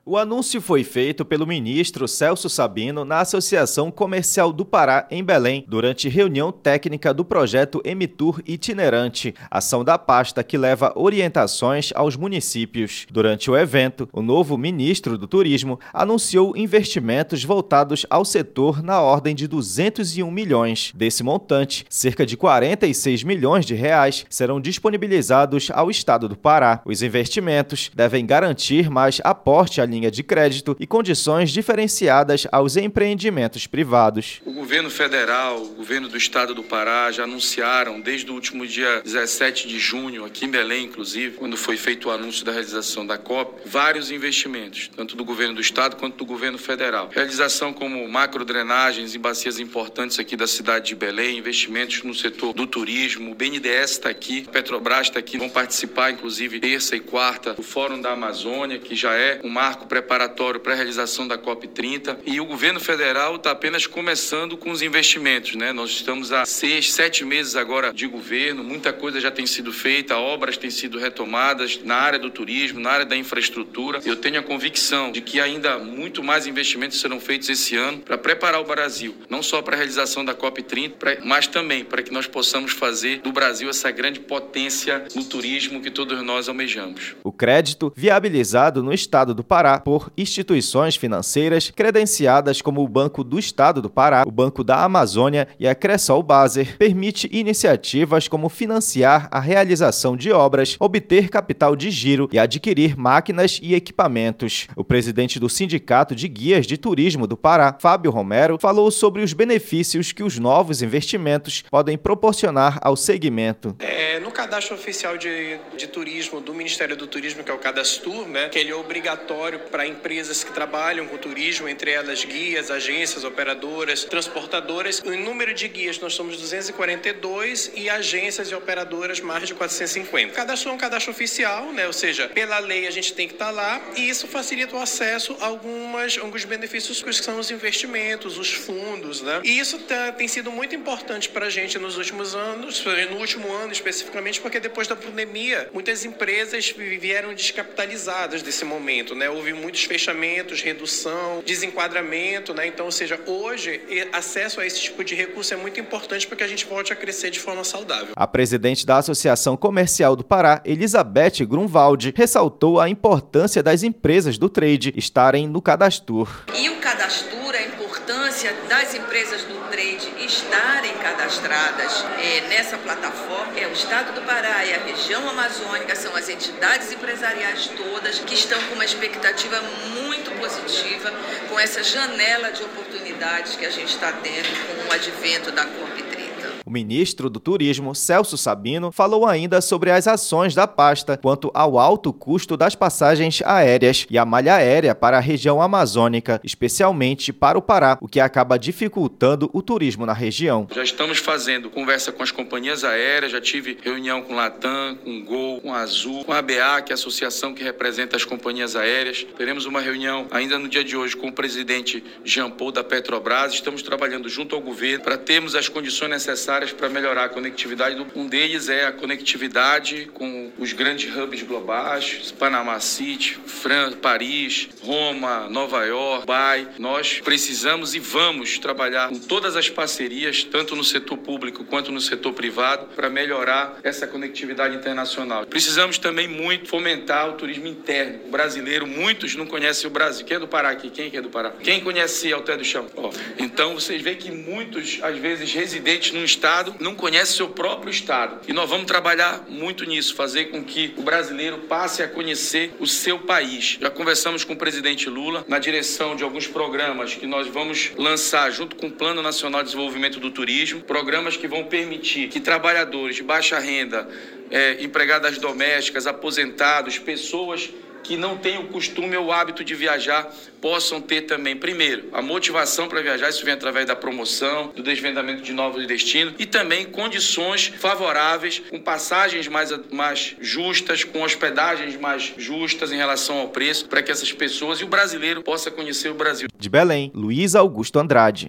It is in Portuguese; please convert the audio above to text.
O anúncio foi feito pelo ministro Celso Sabino na Associação Comercial do Pará, em Belém, durante reunião técnica do projeto Emitur Itinerante, ação da pasta que leva orientações aos municípios. Durante o evento, o novo ministro do Turismo anunciou investimentos voltados ao setor na ordem de 201 milhões. Desse montante, cerca de 46 milhões de reais serão disponibilizados ao estado do Pará. Os investimentos devem garantir mais aporte à linha de crédito e condições diferenciadas aos empreendimentos privados. O governo federal, o governo do estado do Pará já anunciaram desde o último dia 17 de junho, aqui em Belém, inclusive, quando foi feito o anúncio da realização da COP, vários investimentos, tanto do governo do estado quanto do governo federal. Realização como macrodrenagens em bacias importantes aqui da cidade de Belém, investimentos no setor do turismo, o BNDES está aqui, a Petrobras está aqui, vão participar, inclusive, terça e quarta, do Fórum da Amazônia, que já é um marco preparatório para a realização da COP30, e o governo federal está apenas começando com os investimentos, né? Nós estamos há 6, 7 meses agora de governo, muita coisa já tem sido feita, obras têm sido retomadas na área do turismo, na área da infraestrutura. Eu tenho a convicção de que ainda muito mais investimentos serão feitos esse ano para preparar o Brasil, não só para a realização da COP30, mas também para que nós possamos fazer do Brasil essa grande potência no turismo que todos nós almejamos. O crédito, viabilizado no estado do Pará por instituições financeiras credenciadas como o Banco do Estado do Pará, o Banco da Amazônia e a Cressol Baser, permite iniciativas como financiar a realização de obras, obter capital de giro e adquirir máquinas e equipamentos. O presidente do Sindicato de Guias de Turismo do Pará, Fábio Romero, falou sobre os benefícios que os novos investimentos podem proporcionar ao segmento. No cadastro oficial de turismo do Ministério do Turismo, que é o Cadastur, que ele é obrigatório para empresas que trabalham com turismo, entre elas guias, agências, operadoras, transportadoras. O número de guias nós somos 242 e agências e operadoras mais de 450. O cadastro é um cadastro oficial, ou seja, pela lei a gente tem que estar lá, e isso facilita o acesso a alguns benefícios que são os investimentos, os fundos, E isso tem sido muito importante para a gente nos últimos anos, no último ano especificamente, porque depois da pandemia muitas empresas vieram descapitalizadas desse momento, Houve muitos fechamentos, redução, desenquadramento, Então, ou seja, hoje acesso a esse tipo de recurso é muito importante para que a gente volte a crescer de forma saudável. A presidente da Associação Comercial do Pará, Elizabeth Grunwald, ressaltou a importância das empresas do trade estarem no Cadastur. E o Cadastur, a importância das empresas do trade estarem cadastradas nessa plataforma, o Estado do Pará e a região amazônica são as entidades empresariais todas que estão com uma expectativa muito positiva com essa janela de oportunidades que a gente está tendo com o advento da COP30. O ministro do Turismo, Celso Sabino, falou ainda sobre as ações da pasta quanto ao alto custo das passagens aéreas e a malha aérea para a região amazônica, especialmente para o Pará, o que acaba dificultando o turismo na região. Já estamos fazendo conversa com as companhias aéreas, já tive reunião com Latam, com Gol, com Azul, com a ABA, que é a associação que representa as companhias aéreas. Teremos uma reunião ainda no dia de hoje com o presidente Jean Paul da Petrobras. Estamos trabalhando junto ao governo para termos as condições necessárias para melhorar a conectividade. Um deles é a conectividade com os grandes hubs globais, Panama City, França, Paris, Roma, Nova York, Dubai. Nós precisamos e vamos trabalhar com todas as parcerias, tanto no setor público quanto no setor privado, para melhorar essa conectividade internacional. Precisamos também muito fomentar o turismo interno. O brasileiro, muitos não conhecem o Brasil. Quem é do Pará aqui? Quem é do Pará? Quem conhece Alter do Chão? Então, vocês veem que muitos, às vezes, residentes num estado não conhece seu próprio estado. E nós vamos trabalhar muito nisso, fazer com que o brasileiro passe a conhecer o seu país. Já conversamos com o presidente Lula na direção de alguns programas que nós vamos lançar junto com o Plano Nacional de Desenvolvimento do Turismo, programas que vão permitir que trabalhadores de baixa renda, empregadas domésticas, aposentados, pessoas que não têm o costume ou o hábito de viajar possam ter também, primeiro, a motivação para viajar. Isso vem através da promoção, do desvendamento de novos destinos e também condições favoráveis, com passagens mais justas, com hospedagens mais justas em relação ao preço, para que essas pessoas e o brasileiro possa conhecer o Brasil. De Belém, Luiz Augusto Andrade.